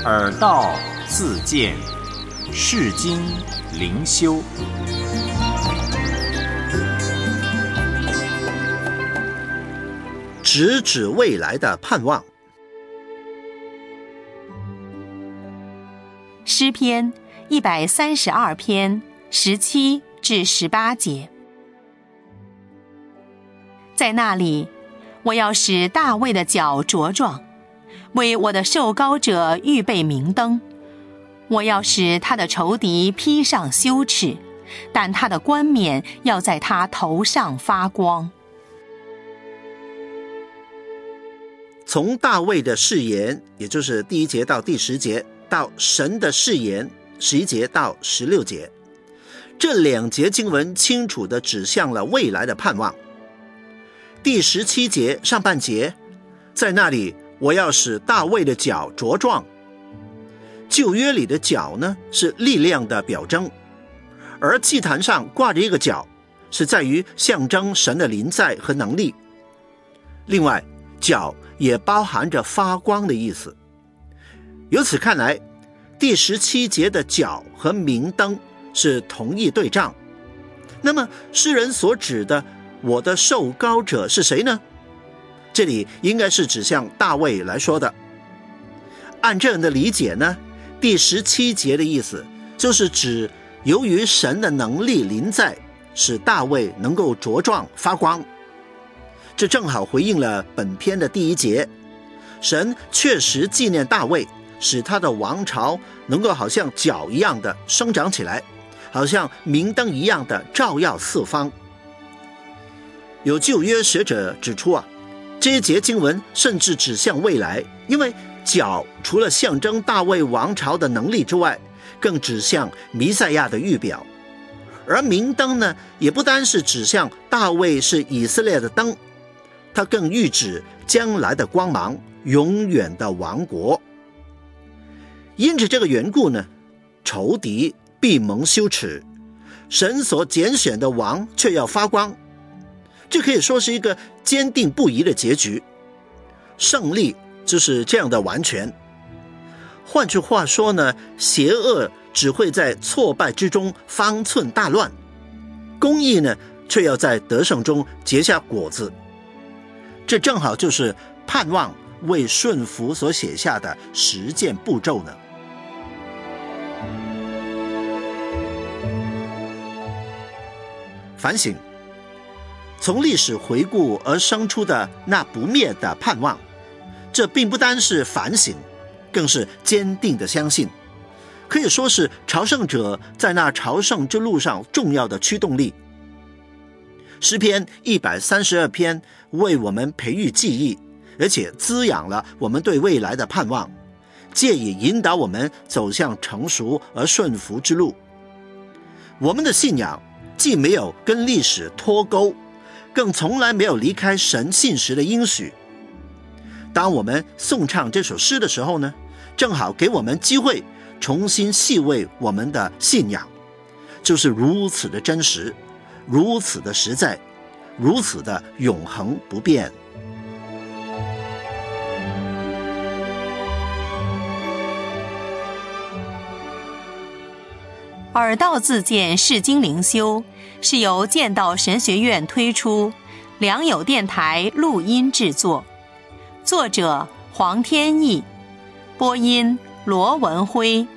耳道自见，世经灵修。 直指未来的盼望。 诗篇132篇17至18节。在那里，我要使大卫的脚茁壮，为我的受膏者预备明灯。我要使他的仇敌披上羞耻，但他的冠冕要在他头上发光。 从大卫的誓言，也就是第1节到第10节，到神的誓言11节到16节，这2节经文清楚地指向了未来的盼望。第17节上半节，在那里我要使大卫的脚茁壮。旧约里的脚呢，是力量的表征，而祭坛上挂着一个脚，是在于象征神的临在和能力。另外，脚也包含着发光的意思。由此看来，第17节的脚和明灯是同一对仗。那么诗人所指的我的受膏者是谁呢？这里应该是指向大卫来说的。按这样的理解呢，第17节的意思就是指由于神的能力临在，使大卫能够茁壮发光。这正好回应了本篇的第1节，神确实纪念大卫，使他的王朝能够好像脚一样的生长起来，好像明灯一样的照耀四方。有旧约学者指出这一节经文甚至指向未来，因为脚除了象征大卫王朝的能力之外，更指向弥赛亚的预表。而明灯呢，也不单是指向大卫是以色列的灯，它更预指将来的光芒，永远的王国。因着这个缘故呢，仇敌必蒙羞耻，神所拣选的王却要发光。这可以说是一个坚定不移的结局，胜利就是这样的完全。换句话说呢，邪恶只会在挫败之中方寸大乱，公义呢，却要在得胜中结下果子。这正好就是盼望为顺服所写下的实践步骤呢。反省，从历史回顾而生出的那不灭的盼望，这并不单是反省，更是坚定的相信，可以说是朝圣者在那朝圣之路上重要的驱动力。诗篇132篇为我们培育记忆，而且滋养了我们对未来的盼望，借以引导我们走向成熟而顺服之路。我们的信仰既没有跟历史脱钩，更从来没有离开神信实的应许。当我们诵唱这首诗的时候呢，正好给我们机会重新细味我们的信仰，就是如此的真实，如此的实在，如此的永恒不变。 耳道自见世经灵修是由剑道神学院推出，良友电台录音制作，作者黄天意，播音罗文辉。